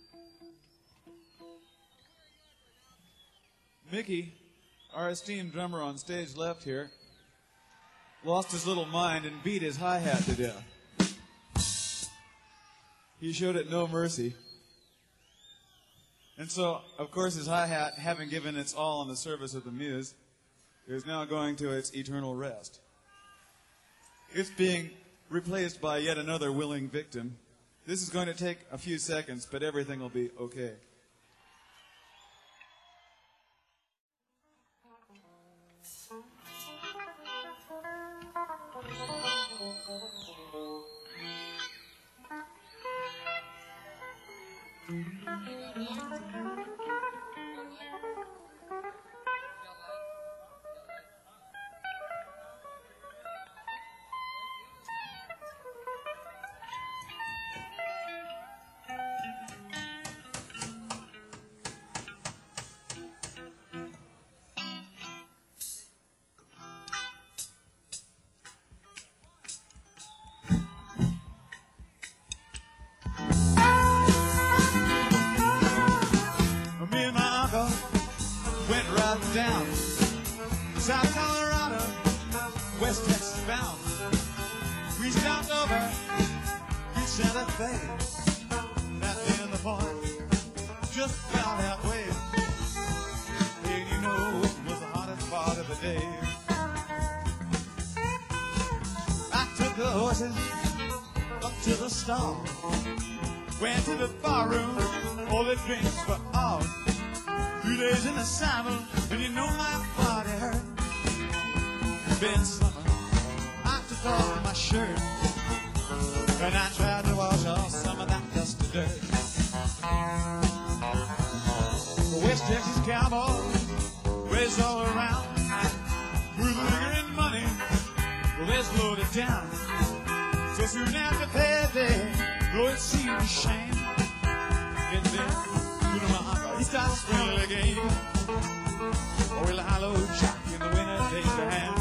Mickey, our esteemed drummer on stage left here, lost his little mind and beat his hi-hat to death. He showed it no mercy. And so, of course, his hi-hat, having given its all in the service of the Muse, is now going to its eternal rest. It's being replaced by yet another willing victim. This is going to take a few seconds, but everything will be okay. Down South Colorado, West Texas bound. We stopped over in Santa Fe. That's in the point, just about halfway. And you know it was the hottest part of the day. I took the horses up to the stall, went to the bar room, all the drinks were off. 2 days in the saddle, and you know my body hurt. It's been summer, I took off my shirt, and I tried to wash off some of that dust and dirt. The West Texas cowboys race all around with liquor and money, well, they're loaded down. So soon after payday, though it seemed a shame, and then he starts swinging again. Oh, we'll hollow Jack in the winter days to hand.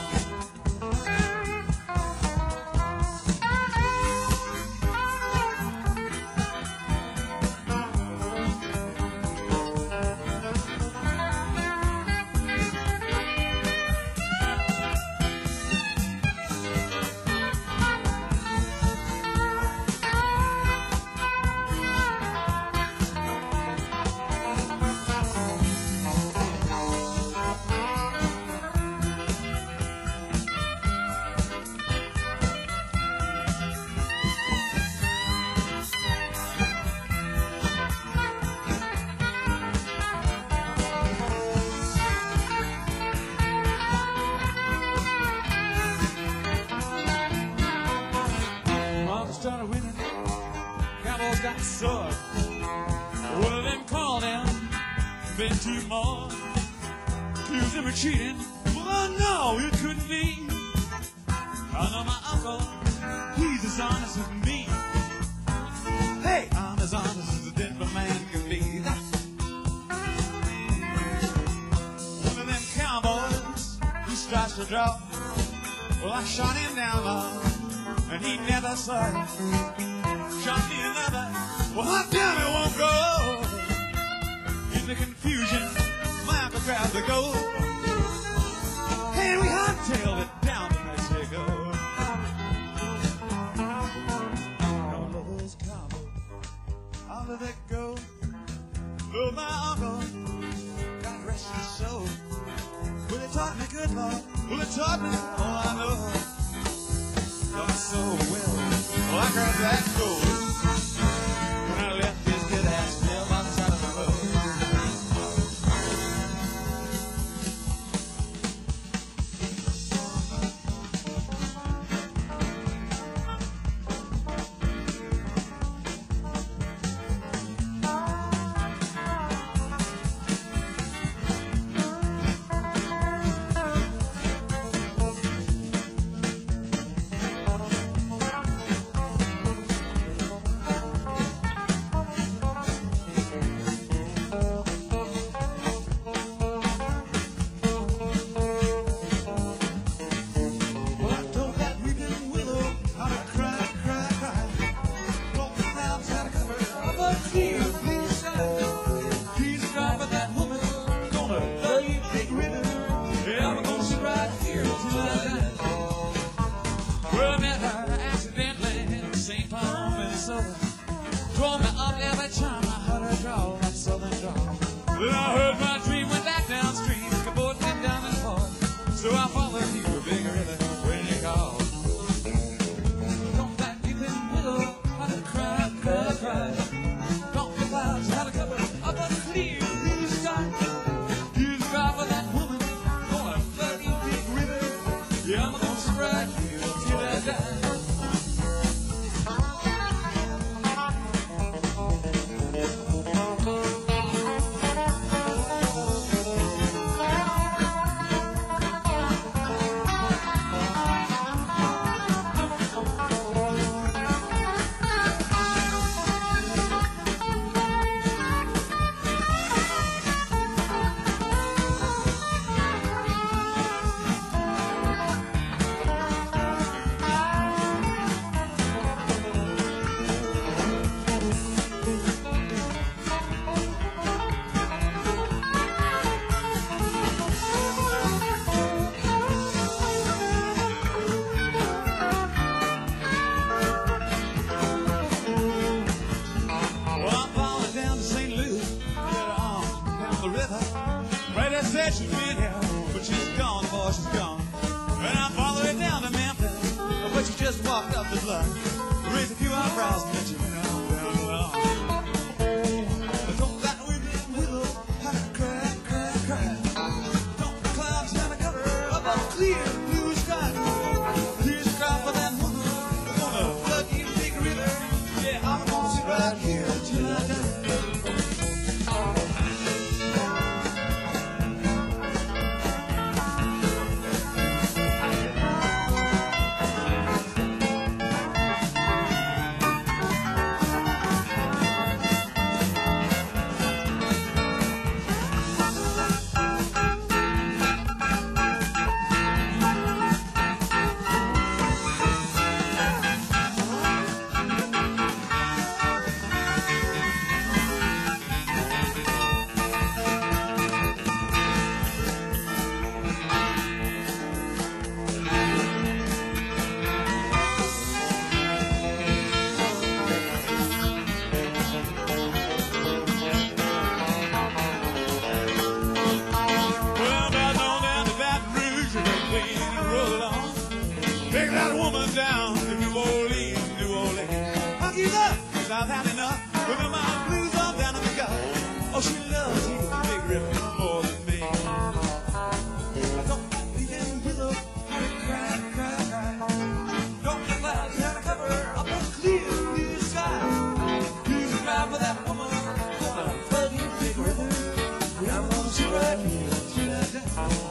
Started winning, cowboys got sore. One of them called him, been two more. Accused him of cheating. Well, no, it couldn't be. I know my uncle, he's as honest as me. Hey, I'm as honest as a Denver man can be. One of them cowboys, he starts to draw. Well, I shot him down low, and he never saw it. Shot me another, well, hot down it won't go. In the confusion, my uncle grabbed the gold, and we hot-tailed it down to Mexico. Now lovers cowboy, I'll let that go. Love my uncle, God rest his soul. Well, it taught me good love, well, it taught me all I know. So well, I grabbed that gold when I left his good ass still by the side of the road. said she'd been here, but she's gone, boy, she's gone. And I followed her down to Memphis, but she just walked up the bluff, raised a few eyebrows, and then she went on down the lawn. Don't that weeping willow had a cry, cry, cry. Don't the clouds have a cover of a clear blue sky. Here's a cry for that woman, I'm gonna flood you big river. Yeah, I'm gonna sit right here till I die. I've had enough. With my blues on down in the gut. Oh, she loves you, big river, more than me. I don't leave in willow, cry, cry, cry. Don't the clouds have a cover up a clear blue sky. Please cry for that woman, gonna flood you, big river. Yeah, I'm gonna sit right here till I die.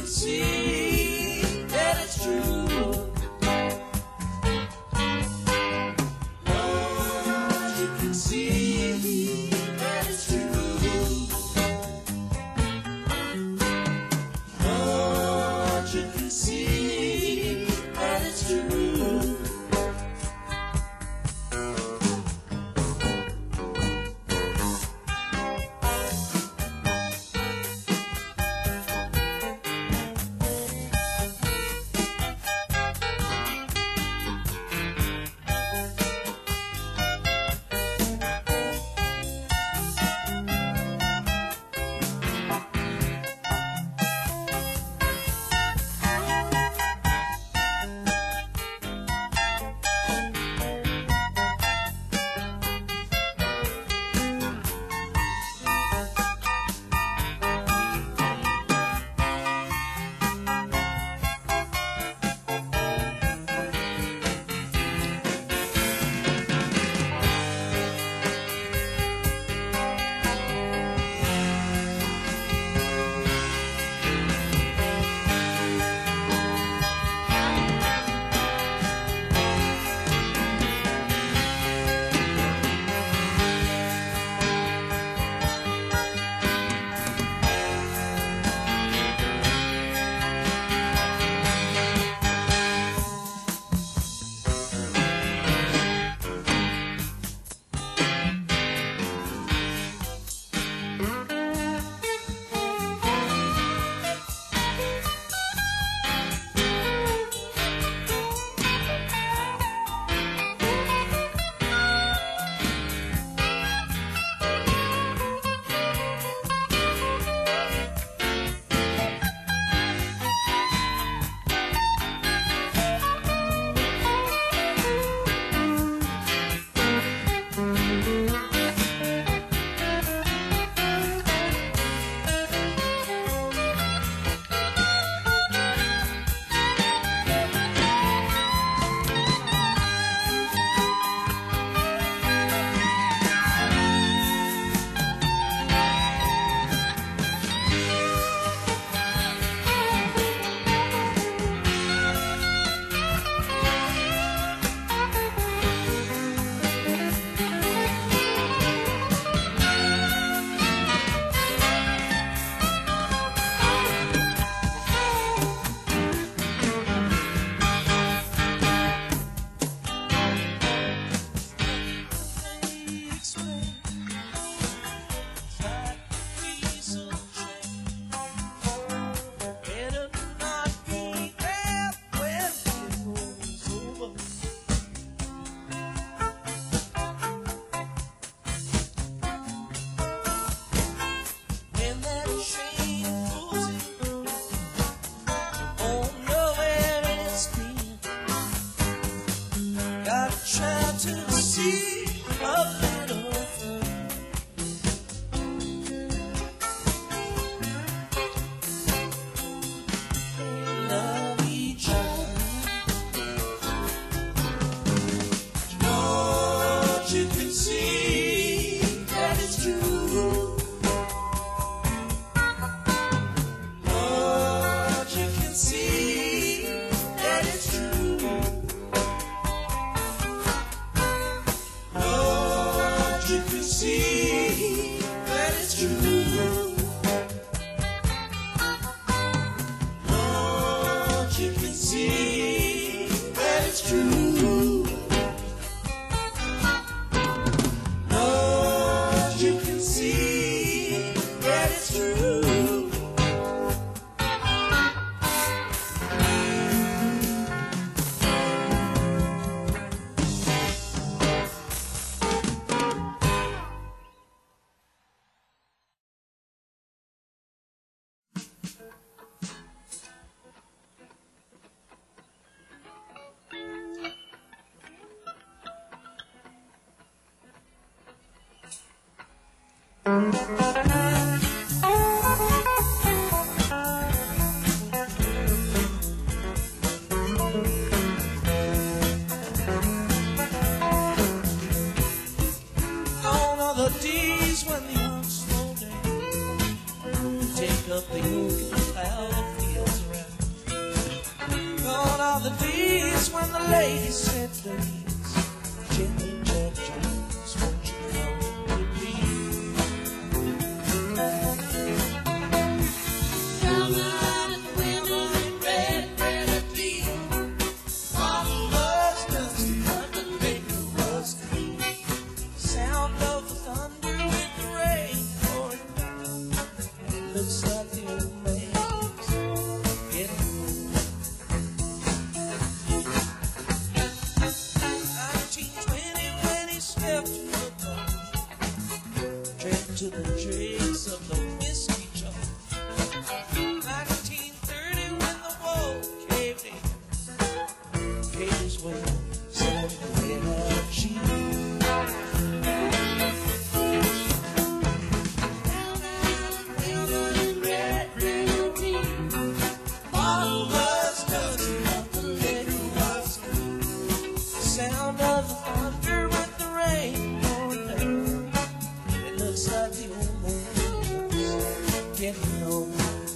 can see that it's true. Lord, you can see that it's true. Lord, you can see that it's true. Take up the yoke and plow the fields when the lady said please, Jimmy Jack Jones, won't you come with me? Come out and women in red grenadine. Mama was dusty, but the baby was clean. Sound of the thunder with the rain pouring down. It looks like the old man's getting old. 1920 when he stepped to the bar, drank to the dregs of the whiskey jar. 1930 when the wall caved in, paid his way, said he had cheap. Sound of the thunder with the rain pouring down. It looks like the old man's getting old.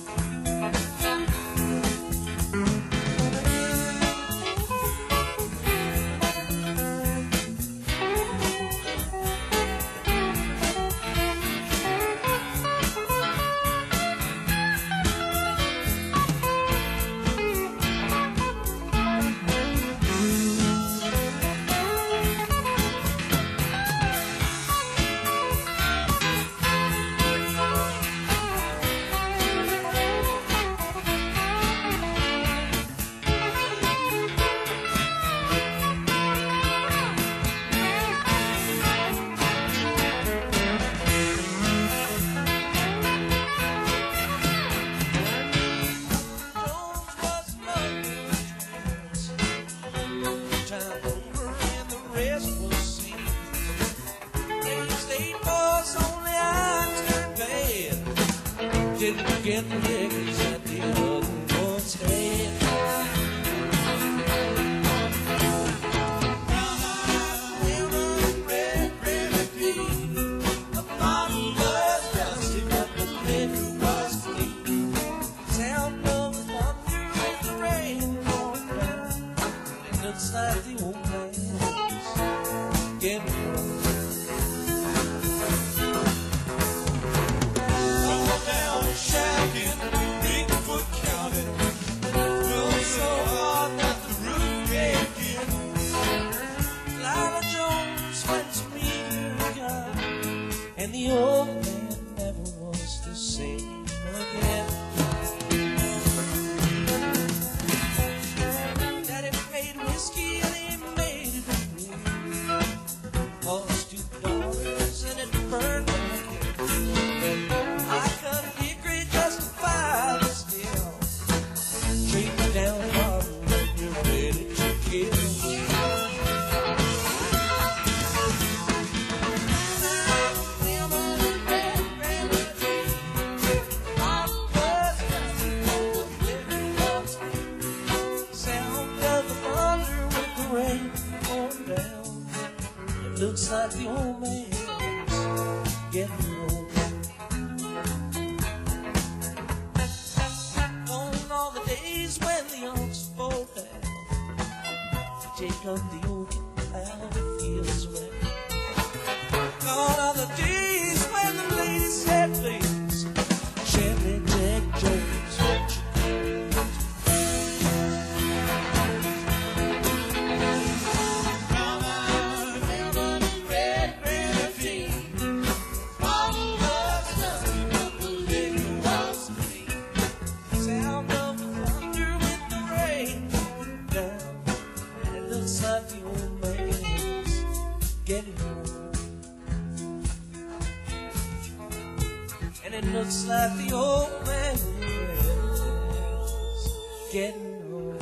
Didn't get the lickers at the other one's head. Women red grenadine. The bottle was dusty, but the liquor was clean. Sound of the thunder and the rain pouring down. It looks like the old man's getting old. Shacking, Bigfoot counted. Blew so hard that the roof caved in. Lila Jones went to meet her God, and the old man never was the same again. Daddy paid whiskey and he made it real. Cost $2 and it burned my head. I cut a hickory just to fire the steel. Treat me down hard when you're ready to kill. Sound of the thunder with the rain pouring down. It looks like the old man's getting old. All the days when the oaks fall down, take up the oak and the fields wet. Gone are the days when the lady said please, Chevy Jack Jones, won't you come out, women in red grenadine. Bottle was dusty, but the liquor was clean. Sound of the thunder with the rain pouring down, and it looks like the old man's getting old. And it looks like the old man's getting old.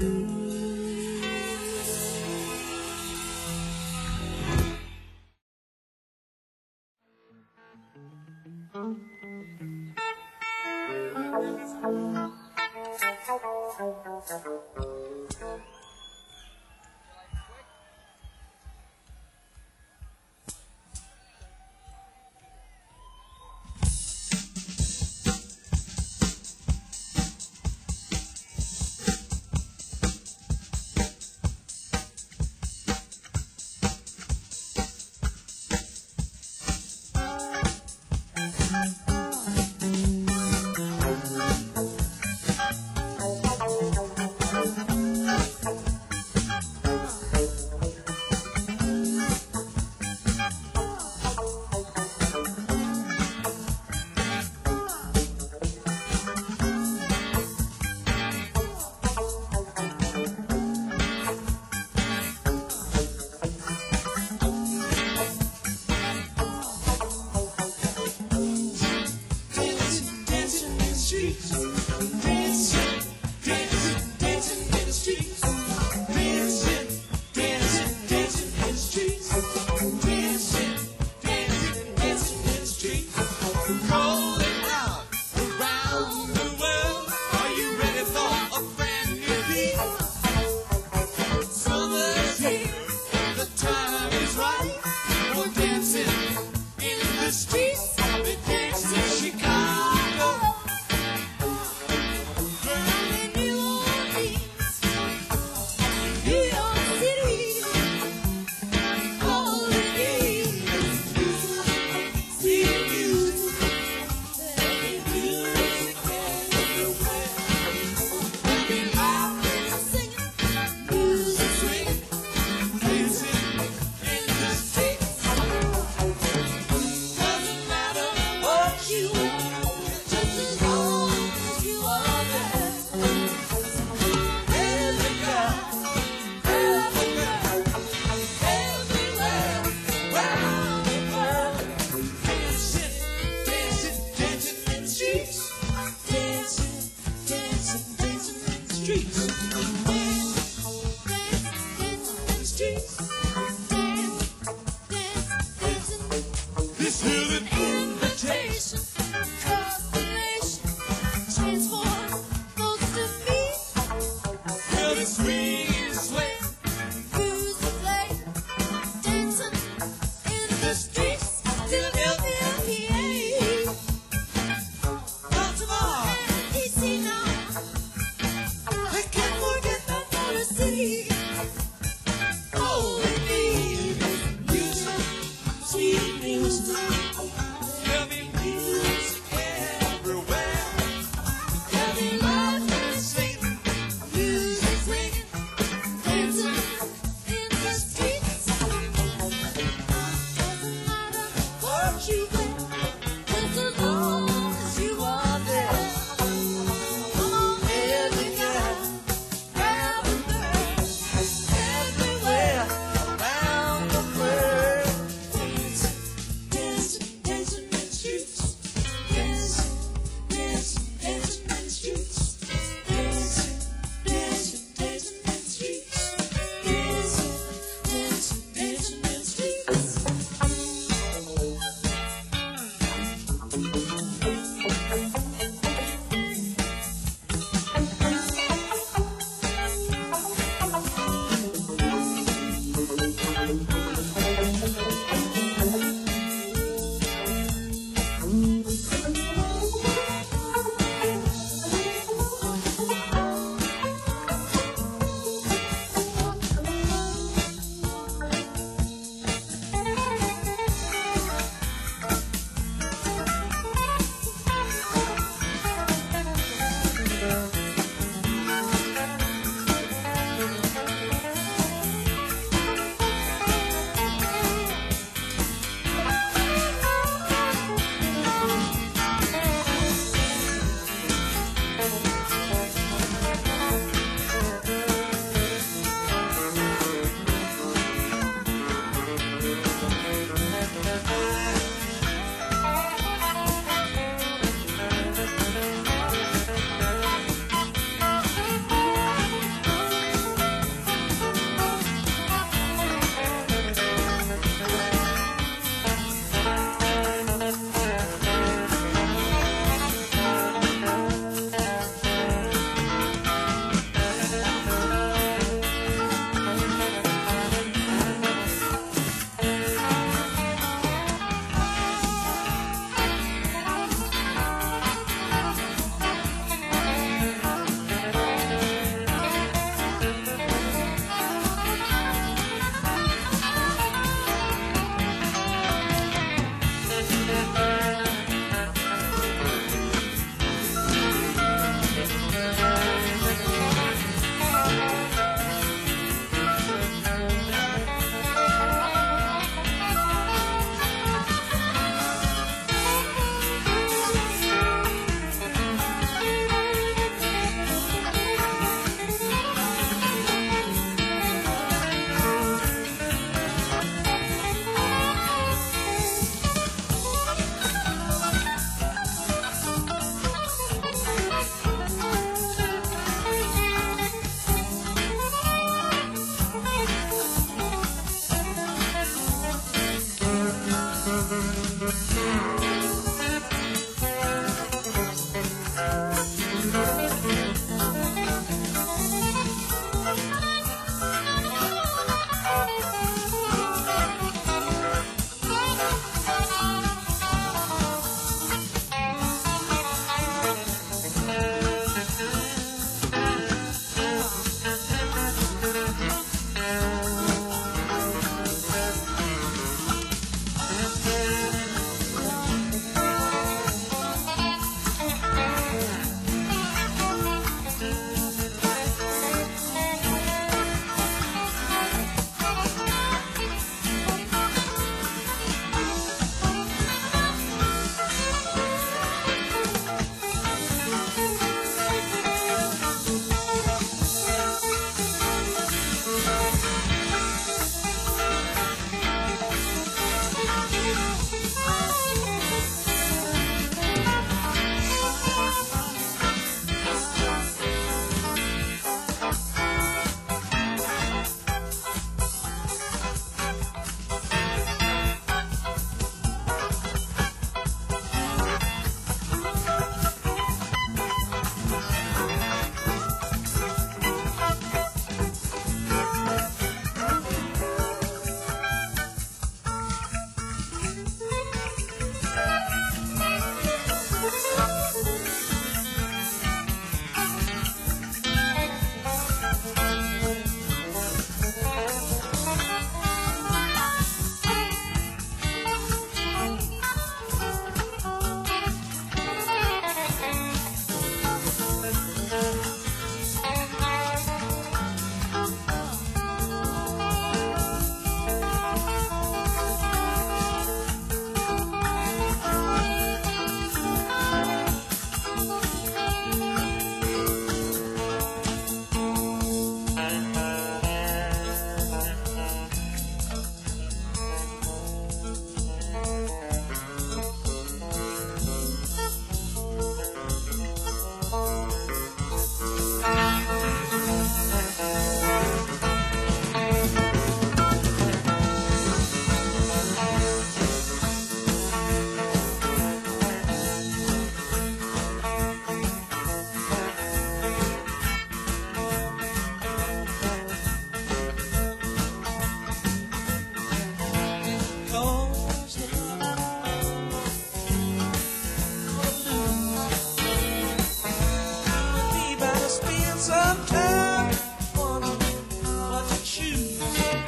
sometime. Wondering what to choose.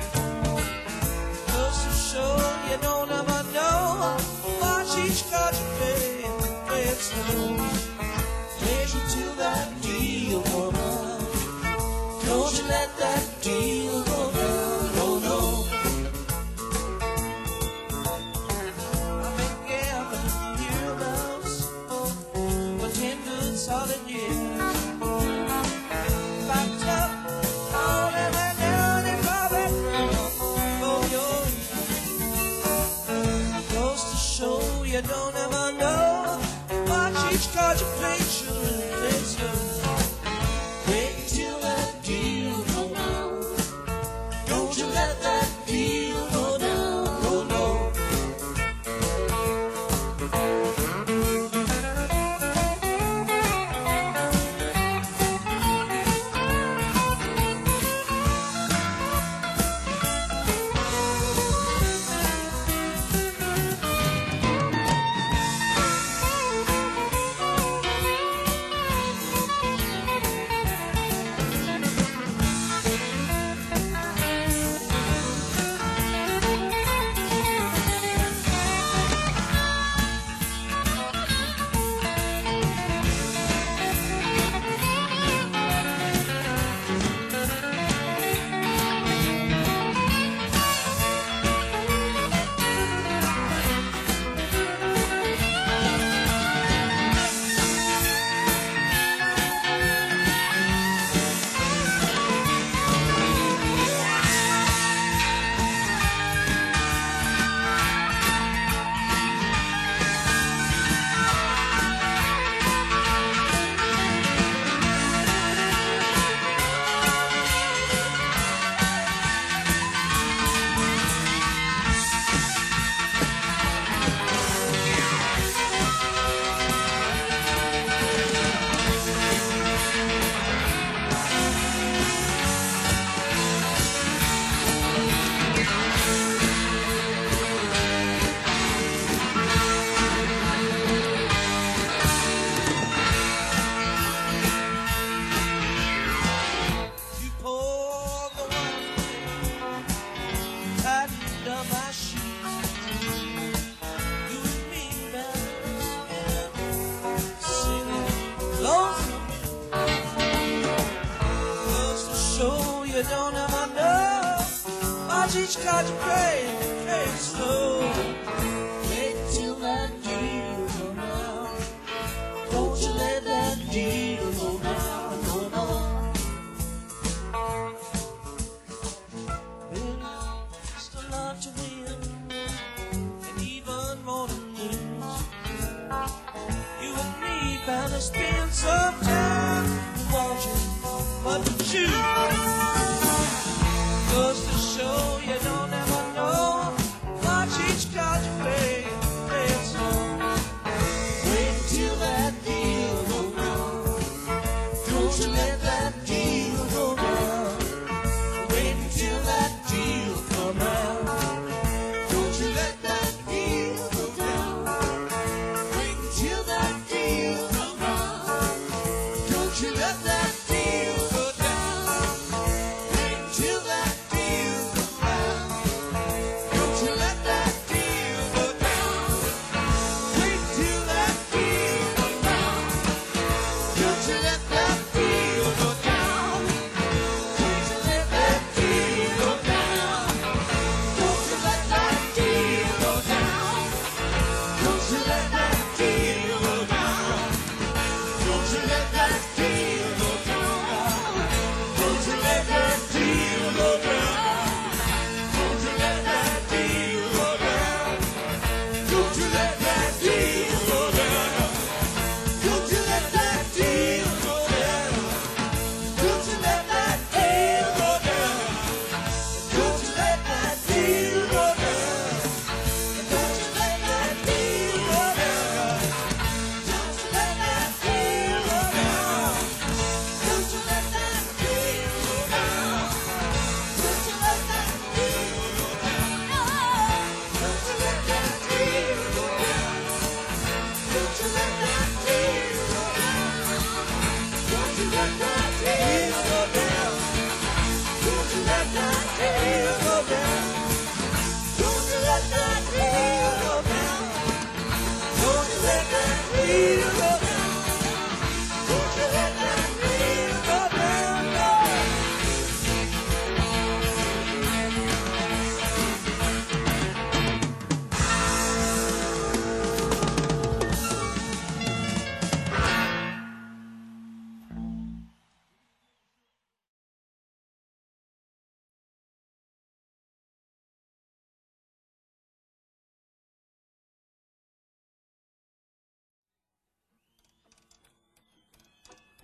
Goes to show you don't ever know. Watch each card you play it slow. Plays you till that deal come out. Don't you let that deal go down. No, no. I've been gambling years for 10 good solid years. Backed up all in that dirty private room for your ears. Goes to show you don't ever know. Watch each card you play, children, plays yours. Wait till that deal go down. Don't you let that deal go down. No, no. You pour the wine, tightened up my shoes. You and me, man, singing lonesome. Goes to show you don't ever know. Watch each card you play it slow. Wait till that deal go down. Don't you let that deal go down. No, no. Just a lot to win, and even more to lose. You and me bound to spend some time watching what to choose. Goes to show you don't ever know. Watch each card you play it slow. Wait till that deal go down. Don't you let that deal go down. Wait until that deal come out. Don't you let that deal go down. Wait until that deal come out.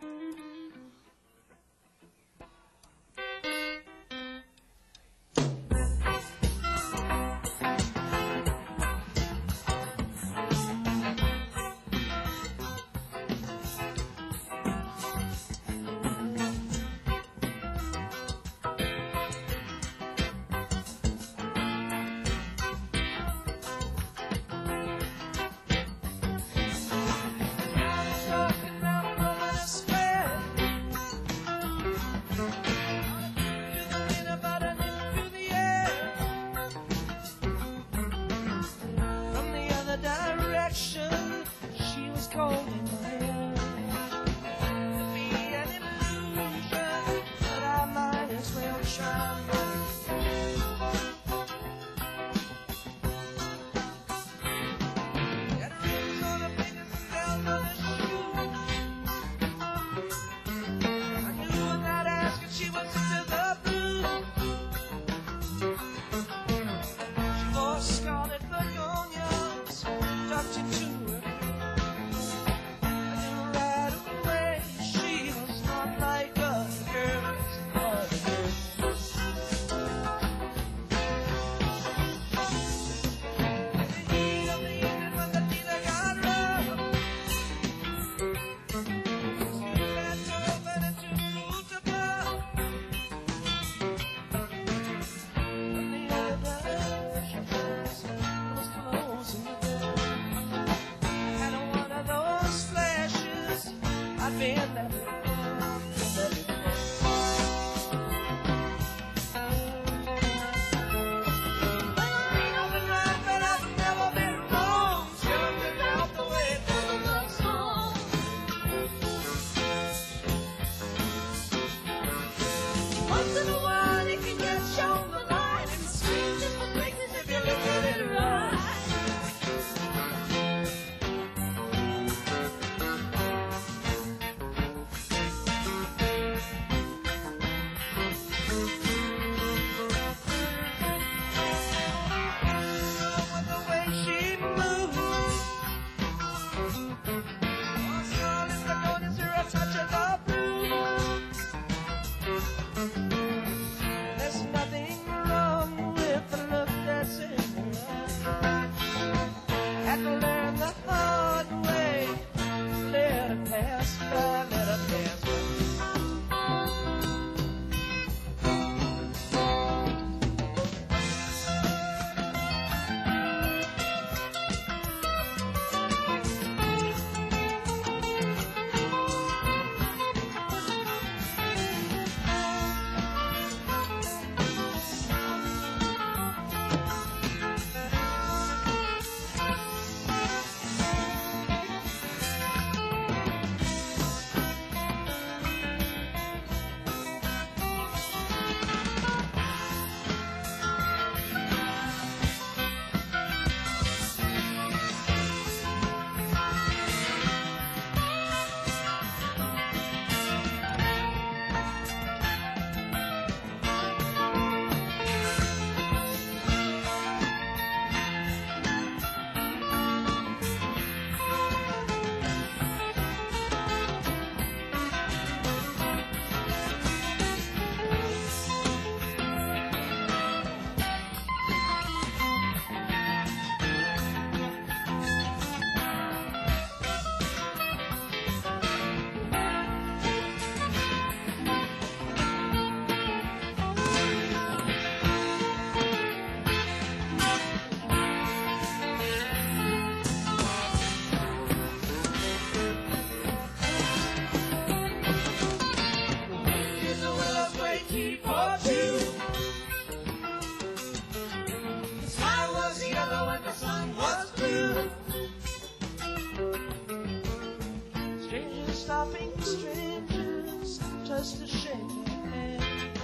stopping strangers just to shake their hand.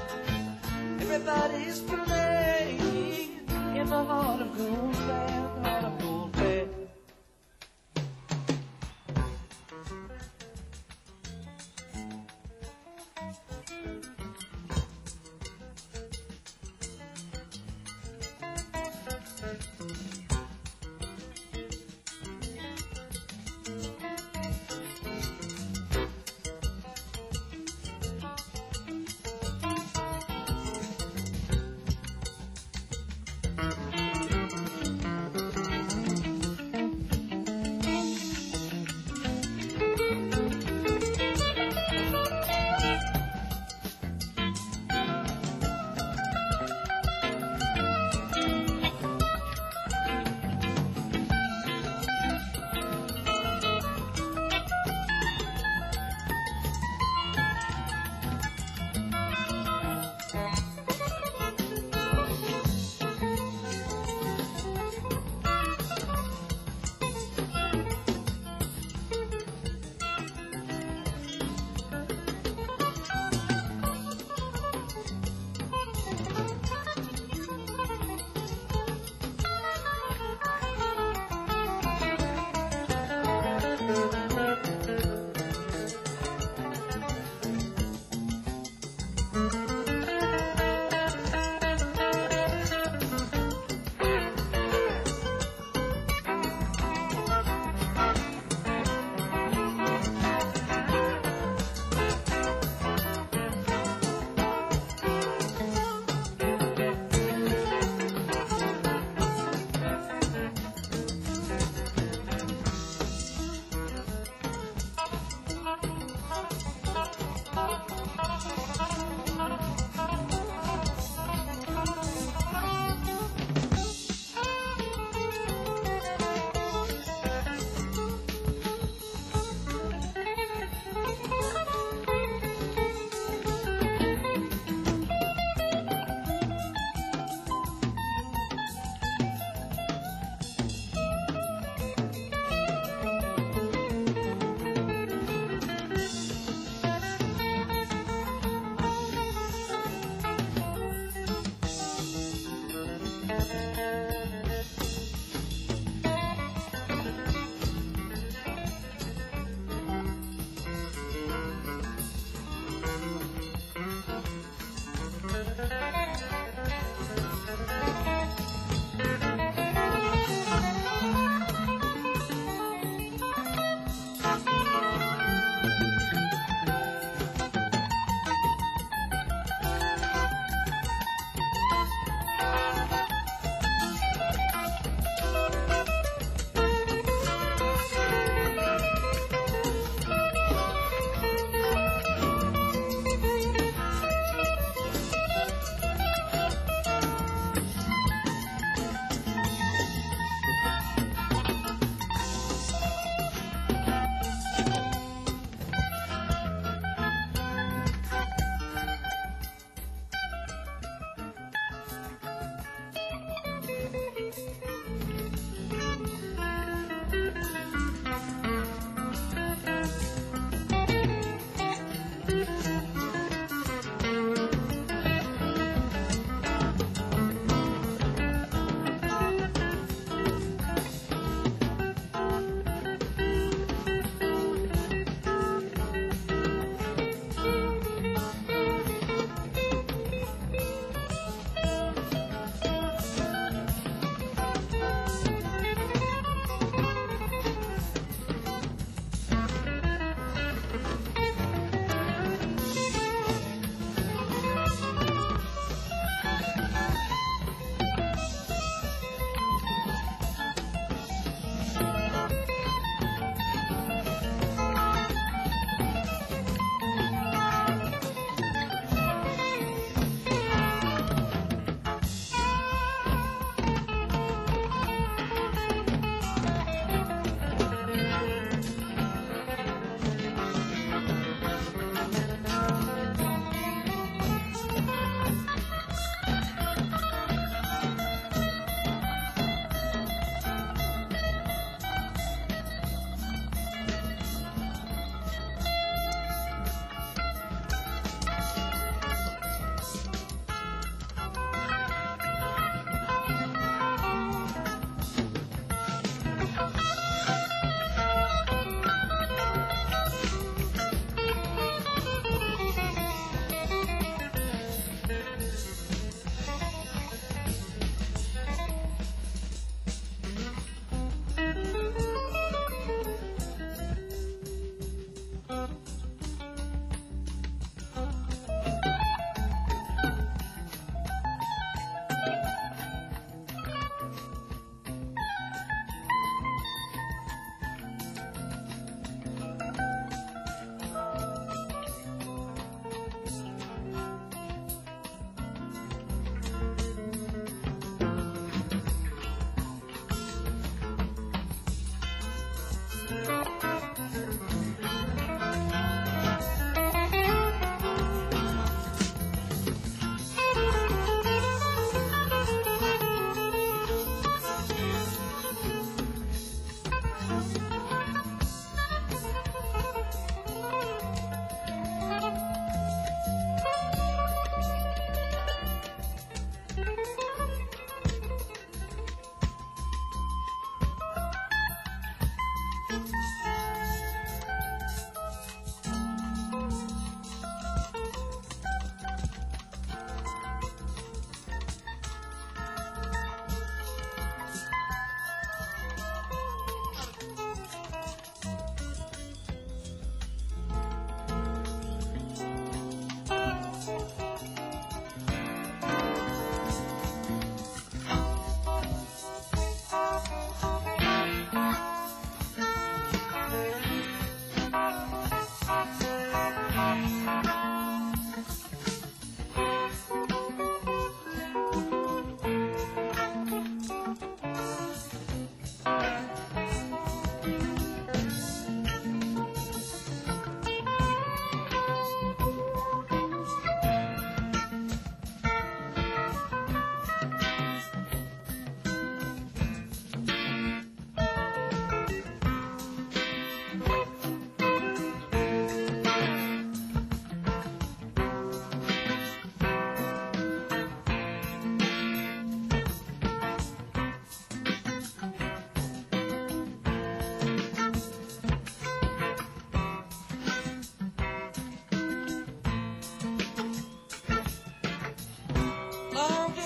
Everybody's playing in the heart of gold band, heart of gold band.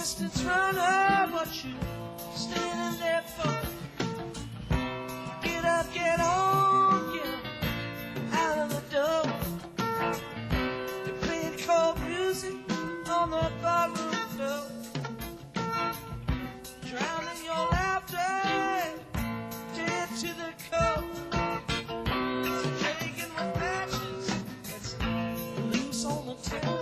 distance runner, what you standing there for? Get up, get on, get out of the door. You're playing cold music on the ballroom floor, drowning your laughter, dead to the core. It's dragging with matches, it's loose on the town.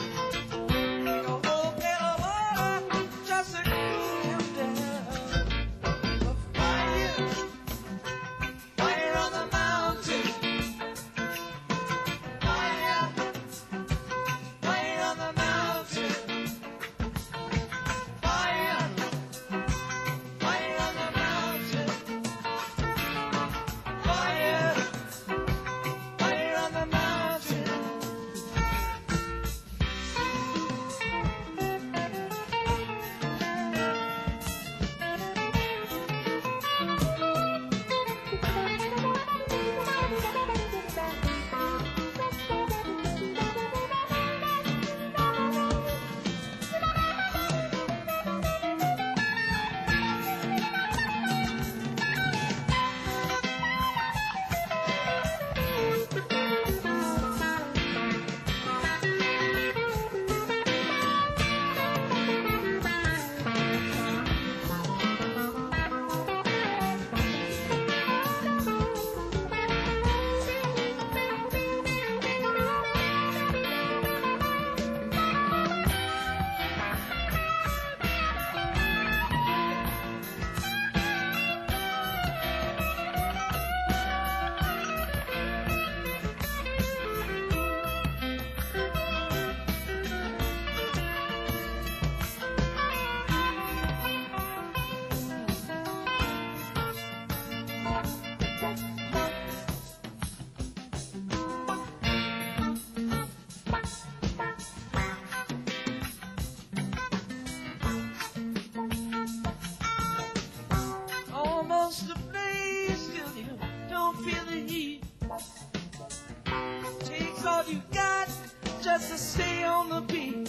Just to stay on the beat.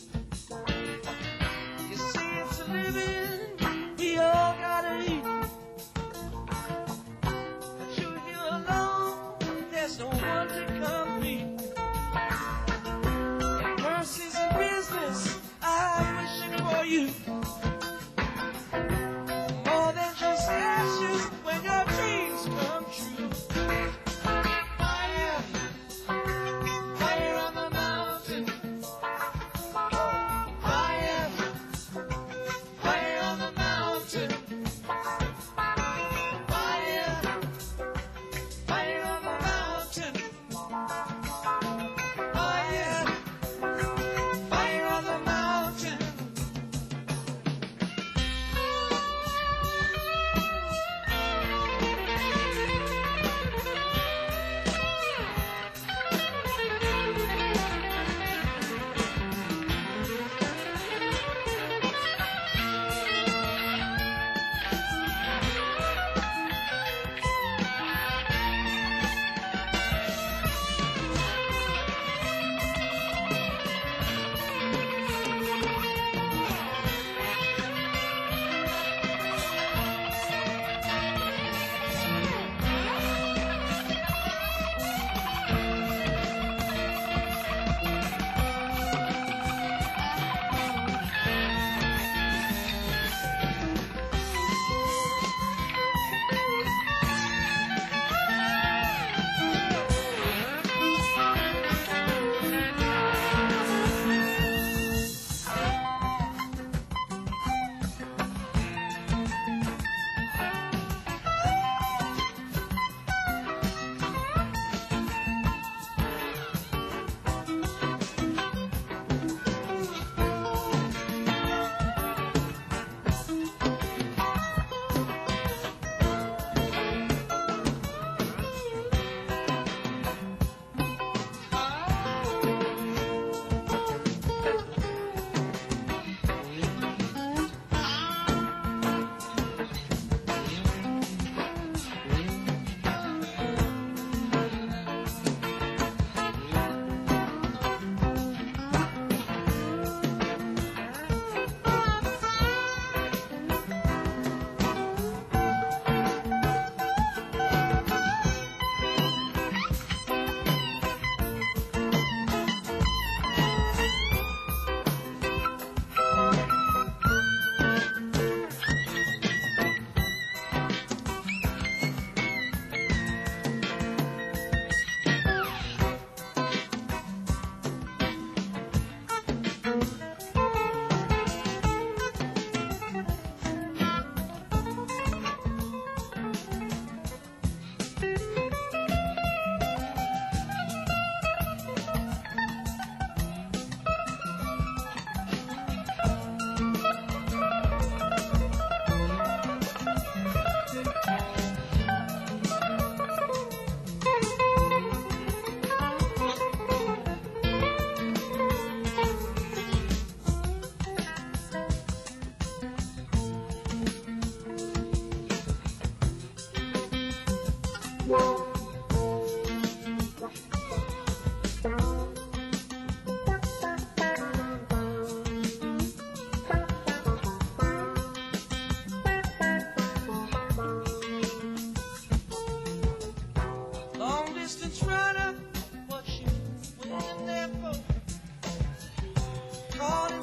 You say it's a living, we all gotta eat. But you're here alone, there's no one to compete. If mercy's in business, I'm wishing for you. More than just ashes when your dreams come true. Fire on the mountain.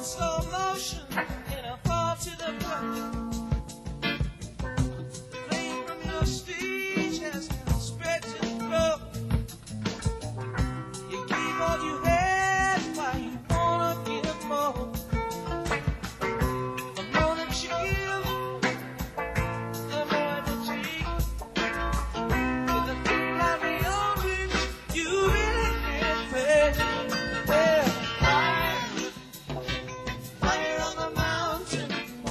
slow motion in a fall to the ground. The flame from your stage has spread to the floor. You gave all you had, why you wanna give more? The more that you give, the more that you take. With a thing like me on which you really can't pay. Well, fire on the mountain.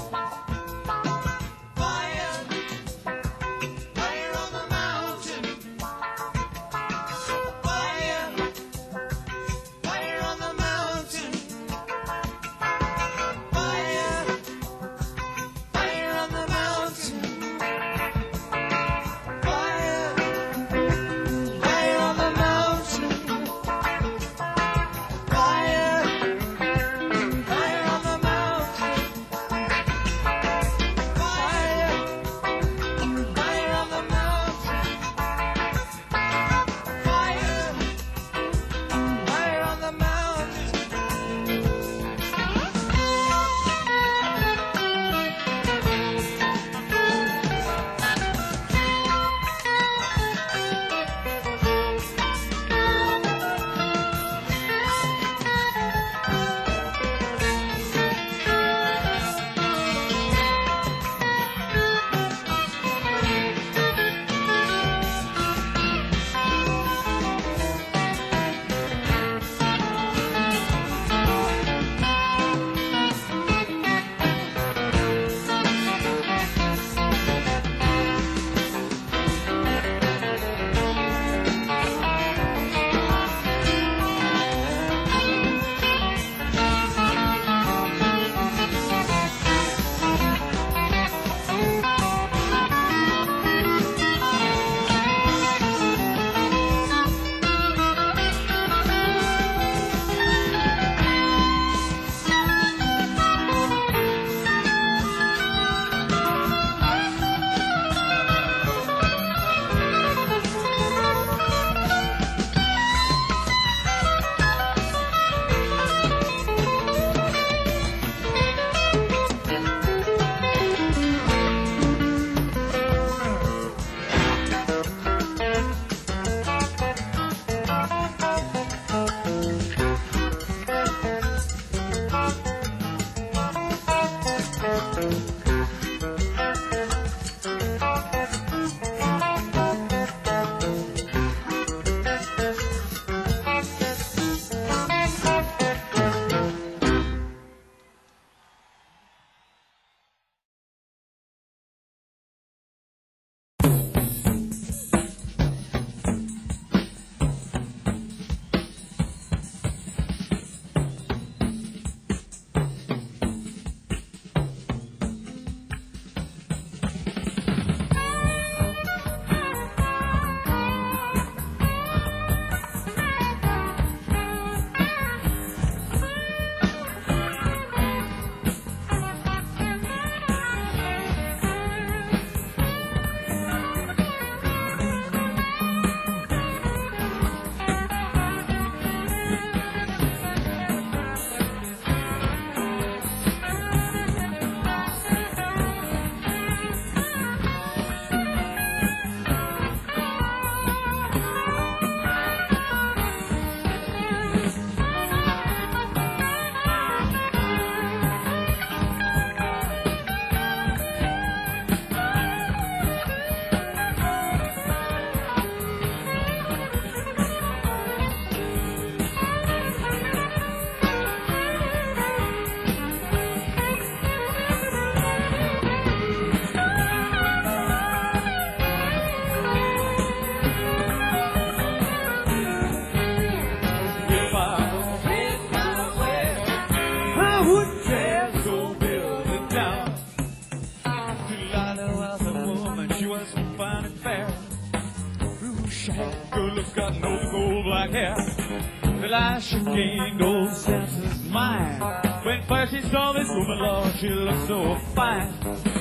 Fire, fire on the mountain. Fire, fire on the mountain. Fire, fire on the mountain. Fire, fire on the mountain. Fire, fire on the mountain. Fire, fire on the mountain. Fire, fire on the mountain. Got no gold black hair. Well, she gained old senses mine. When first she saw this woman, Lord, she looked so fine.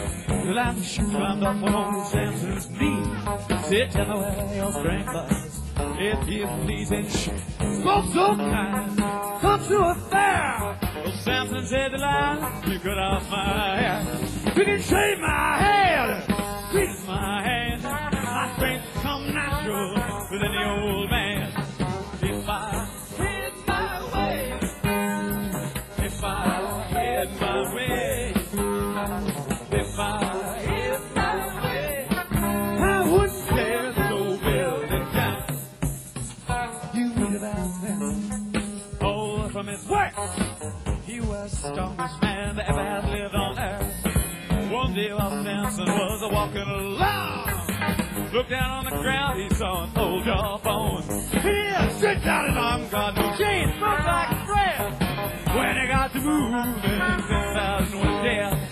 Well, she climbed up on old Samson's knee. Said, tell me where your strength lies, if you please. And she spoke so kind, come to a fair. Well, Samson and said the line. You cut off my hair. You can shave my head. Kiss my hand. My strength come natural with any old man. If I head my way, if I head my way, if I head my way, I wouldn't care the no building down. You read about them. Oh, from his work, he was the strongest man that ever has lived on earth. One day while Samson was a-walking along, looked down on the ground, he saw an old jawbone. He sit down his arm, God, no chain, smoked like bread. When he got to moving, 10,000 was dead.